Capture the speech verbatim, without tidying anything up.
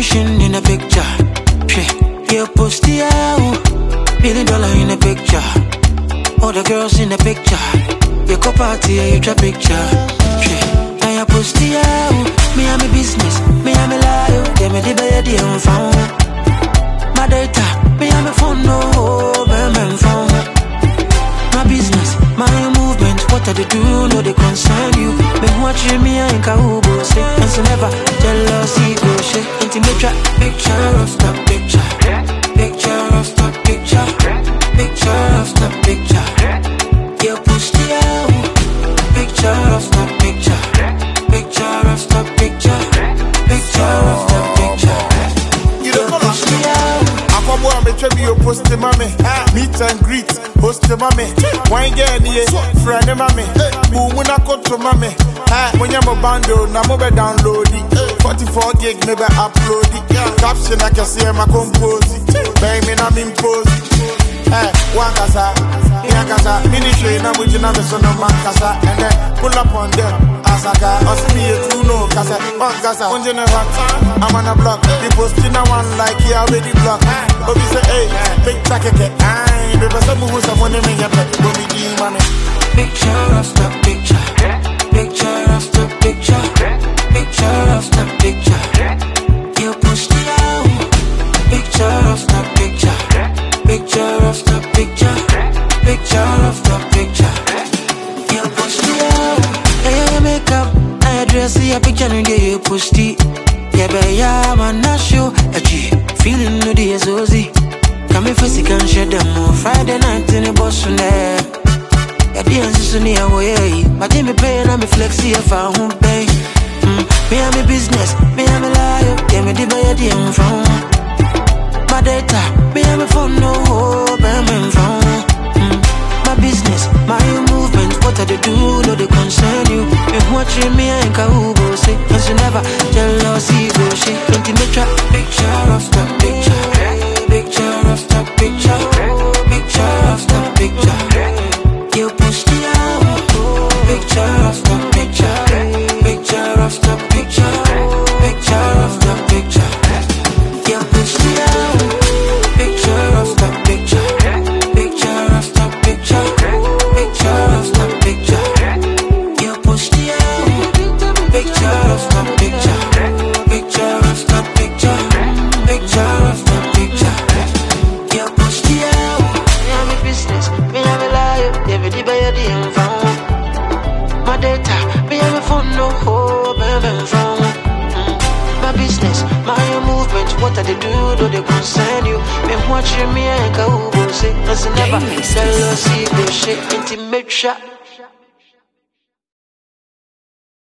mansion in a picture. You post the out, billion dollar in a picture. All the girls in the picture. You go party and you drop picture. Now you post the out, me and my business, me and my life. They me the bed and found my data, me and my phone, no, man, man, phone. My business, my movement, what I do, no, they concern you. Me watching me and Kahubo say, and so never jealousy go shit. Intimate trap, picture of the picture, picture of the picture, picture of the picture. You push the out, picture of the picture, picture of the picture, picture of the picture. You don't push the out. I'm going to tell you post the mommy, meet and greet, host the mommy. Wine get near, friend the mommy. Boom when I go to mommy. When you're a bundle, now move download it. forty-four gig, maybe upload it. Caption I can see my compose it. Bang me, I'm imposing. Hey, one casa, yeah casa. Ministry, now we can have a son of man casa. And then pull up on them. Asaka, us me a true no casa. One casa, one general. I'm on a block. The posting a one like he already blocked. But we say, hey, big jacket, aye. Baby, some who's someone in your bed. But we do money. Picture of the picture. Picture of the picture. Picture of the picture. You push the out. Picture of the picture. Picture of the picture. Picture of the picture. You push the out. Hey, you make up. I dress your picture and you push the. Yeah, but yeah, man, not sure. Feeling no day so easy. Come if I can shed them more. Friday night in the bus from there. Yeah, the answer's in the way. But me pay and I'm flexi if I won't pay. Me and my business, me and my life. Yeah, me the buy the M phone. My data, me and my phone, no hope, I'm in phone. My business, my movement, what I do, no they concern you. Me watching me and Kahubo say, and so never jealousy go shit. Intimate trap, picture of the picture, picture of the picture, picture of the picture. You push the out, picture of the picture, picture of the picture, picture of the picture. You push the out, picture of the picture, picture of the picture, picture of the picture. You push the out, picture of the picture, picture of the picture, picture of the picture. You push the out. Me and my business, me and my life, every day by the info. My data, me and my phone, no hope, I'm in phone. My business, my movement, what I do, no they concern you. Me watching me and Kahubo say, as never, jealousy, bullshit, intimate shot.